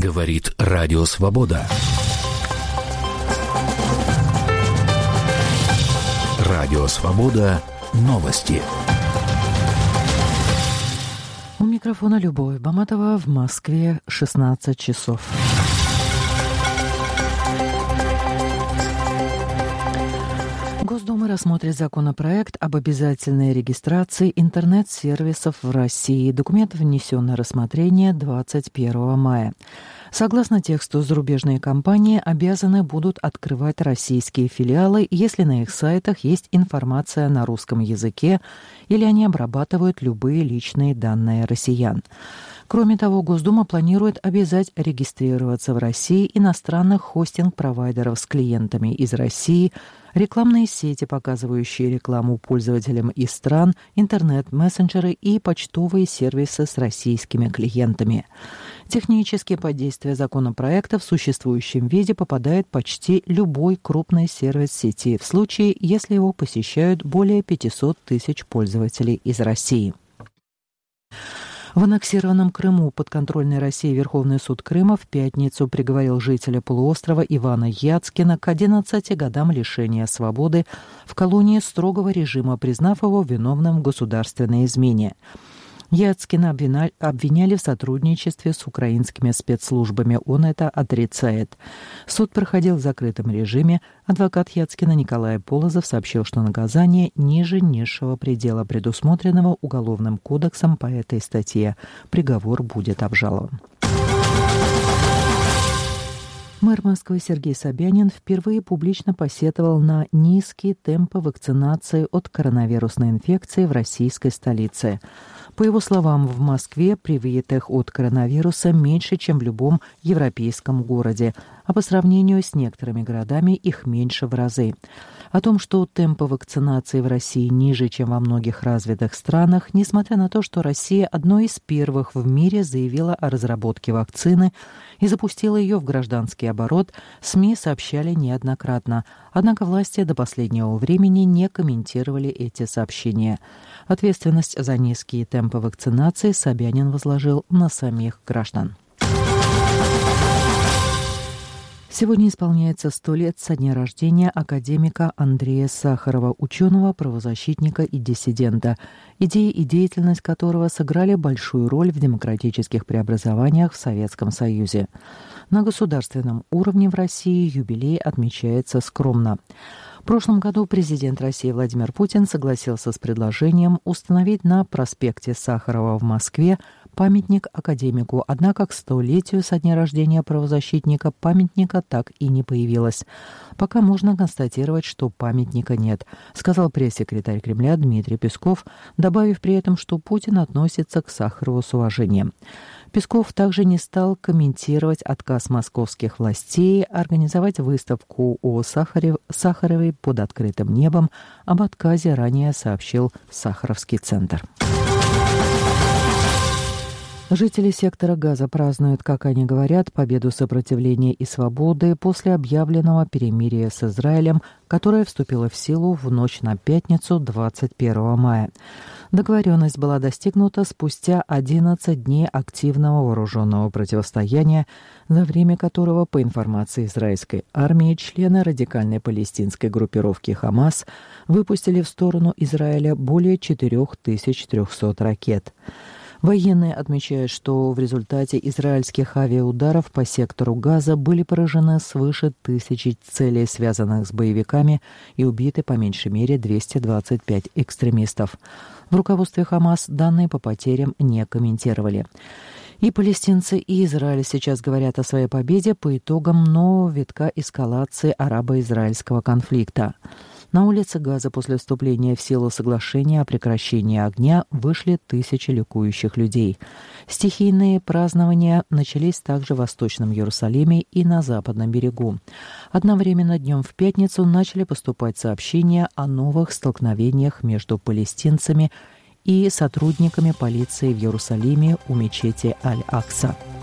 Говорит Радио Свобода. Радио Свобода. Новости. У микрофона Любовь Баматова. В Москве 16 часов. Госдума рассмотрит законопроект об обязательной регистрации интернет-сервисов в России. Документ внесен на рассмотрение 21 мая. Согласно тексту, зарубежные компании обязаны будут открывать российские филиалы, если на их сайтах есть информация на русском языке или они обрабатывают любые личные данные россиян. Кроме того, Госдума планирует обязать регистрироваться в России иностранных хостинг-провайдеров с клиентами из России, рекламные сети, показывающие рекламу пользователям из стран, интернет-мессенджеры и почтовые сервисы с российскими клиентами. Технически под действие законопроекта в существующем виде попадает почти любой крупный сервис сети, в случае, если его посещают более 500 тысяч пользователей из России. В аннексированном Крыму подконтрольной России Верховный суд Крыма в пятницу приговорил жителя полуострова Ивана Яцкина к 11 годам лишения свободы в колонии строгого режима, признав его виновным в государственной измене. Яцкина обвиняли в сотрудничестве с украинскими спецслужбами. Он это отрицает. Суд проходил в закрытом режиме. Адвокат Яцкина Николай Полозов сообщил, что наказание ниже низшего предела, предусмотренного Уголовным кодексом по этой статье. Приговор будет обжалован. Мэр Москвы Сергей Собянин впервые публично посетовал на низкие темпы вакцинации от коронавирусной инфекции в российской столице. По его словам, в Москве привитых от коронавируса меньше, чем в любом европейском городе, а по сравнению с некоторыми городами их меньше в разы. О том, что темпы вакцинации в России ниже, чем во многих развитых странах, несмотря на то, что Россия одной из первых в мире заявила о разработке вакцины и запустила ее в гражданский оборот, СМИ сообщали неоднократно. Однако власти до последнего времени не комментировали эти сообщения. Ответственность за низкие темпы вакцинации Собянин возложил на самих граждан. Сегодня исполняется 100 лет со дня рождения академика Андрея Сахарова, ученого, правозащитника и диссидента, идеи и деятельность которого сыграли большую роль в демократических преобразованиях в Советском Союзе. На государственном уровне в России юбилей отмечается скромно. В прошлом году президент России Владимир Путин согласился с предложением установить на проспекте Сахарова в Москве памятник академику, однако к 100-летию со дня рождения правозащитника памятника так и не появилось. Пока можно констатировать, что памятника нет, сказал пресс-секретарь Кремля Дмитрий Песков, добавив при этом, что Путин относится к Сахарову с уважением. Песков также не стал комментировать отказ московских властей организовать выставку о Сахаровой под открытым небом. Об отказе ранее сообщил Сахаровский центр. Жители сектора Газа празднуют, как они говорят, победу сопротивления и свободы после объявленного перемирия с Израилем, которое вступило в силу в ночь на пятницу 21 мая. Договоренность была достигнута спустя 11 дней активного вооруженного противостояния, за время которого, по информации израильской армии, члены радикальной палестинской группировки «Хамас» выпустили в сторону Израиля более 4300 ракет. Военные отмечают, что в результате израильских авиаударов по сектору Газа были поражены свыше 1000 целей, связанных с боевиками, и убиты по меньшей мере 225 экстремистов. В руководстве Хамас данные по потерям не комментировали. И палестинцы, и Израиль сейчас говорят о своей победе по итогам нового витка эскалации арабо-израильского конфликта. На улице Газа после вступления в силу соглашения о прекращении огня вышли тысячи ликующих людей. Стихийные празднования начались также в Восточном Иерусалиме и на Западном берегу. Одновременно днем в пятницу начали поступать сообщения о новых столкновениях между палестинцами и сотрудниками полиции в Иерусалиме у мечети Аль-Акса.